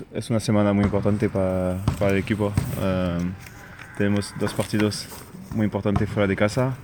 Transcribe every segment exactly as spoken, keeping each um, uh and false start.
es, es una semana muy importante para, para el equipo. Uh, tenemos dos partidos muy importantes fuera de casa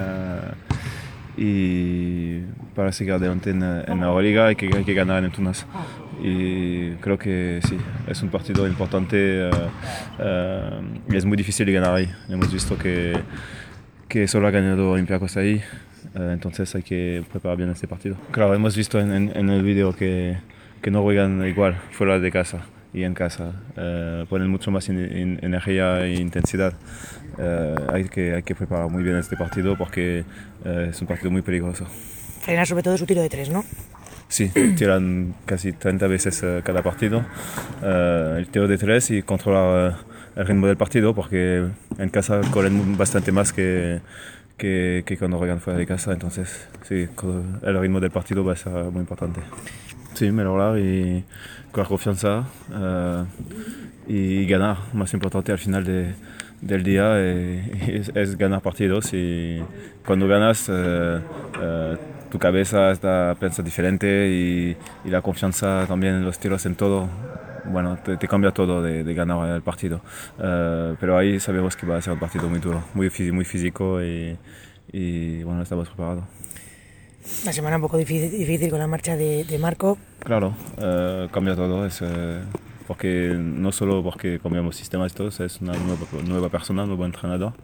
uh, y para seguir adelante en, en la Euroliga hay que, hay que ganar en Tunas. Y creo que sí, es un partido importante uh, uh, y es muy difícil de ganar ahí. Hemos visto que, que solo ha ganado Olympiacos ahí. Uh, entonces hay que preparar bien este partido. Claro, hemos visto en, en, en el vídeo que, que no juegan igual fuera de casa y en casa. Uh, ponen mucho más in, in, energía e intensidad. Uh, hay, que, hay que preparar muy bien este partido porque uh, es un partido muy peligroso. Frenar sobre todo su tiro de tres, ¿no? Sí, tiran casi treinta veces uh, cada partido. Uh, el tiro de tres y controlar uh, el ritmo del partido porque en casa corren bastante más que Que, que cuando juegan fuera de casa, entonces sí, el ritmo del partido va a ser muy importante. Sí, mejorar y con confianza uh, y ganar, más importante al final de, del día eh, es, es ganar partidos y cuando ganas uh, uh, tu cabeza está piensa diferente y, y la confianza también en los tiros en todo. Bueno, te, te cambia todo de, de ganar el partido. Uh, pero ahí sabemos que va a ser un partido muy duro, muy, muy físico y, y bueno, estamos preparados. Una semana un poco difícil, difícil con la marcha de, de Marco. Claro, uh, cambia todo, es, uh, porque no solo porque cambiamos sistemas y todo, es una nueva, nueva persona, un nuevo entrenador.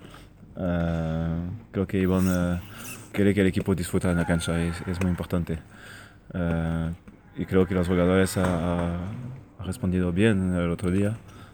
Uh, creo que Iván uh, quiere que el equipo disfrute en la cancha, es, es muy importante. Uh, y creo que los jugadores ha, ha respondido bien el otro día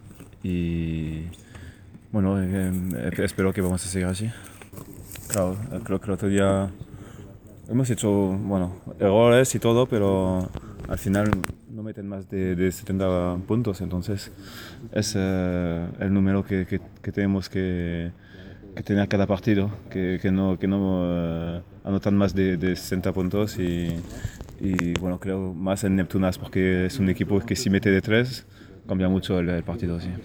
y bueno, eh, eh, espero que vamos a seguir así. Claro, creo que el otro día hemos hecho bueno, errores y todo, pero al final no meten más de, de setenta puntos, entonces es eh, el número que, que, que tenemos que, que tener cada partido, que, que no, que no uh, anotan más de, de sesenta puntos y, y bueno, creo más en Neptunas porque es un equipo que si mete de tres cambia mucho el, el partido. Sí.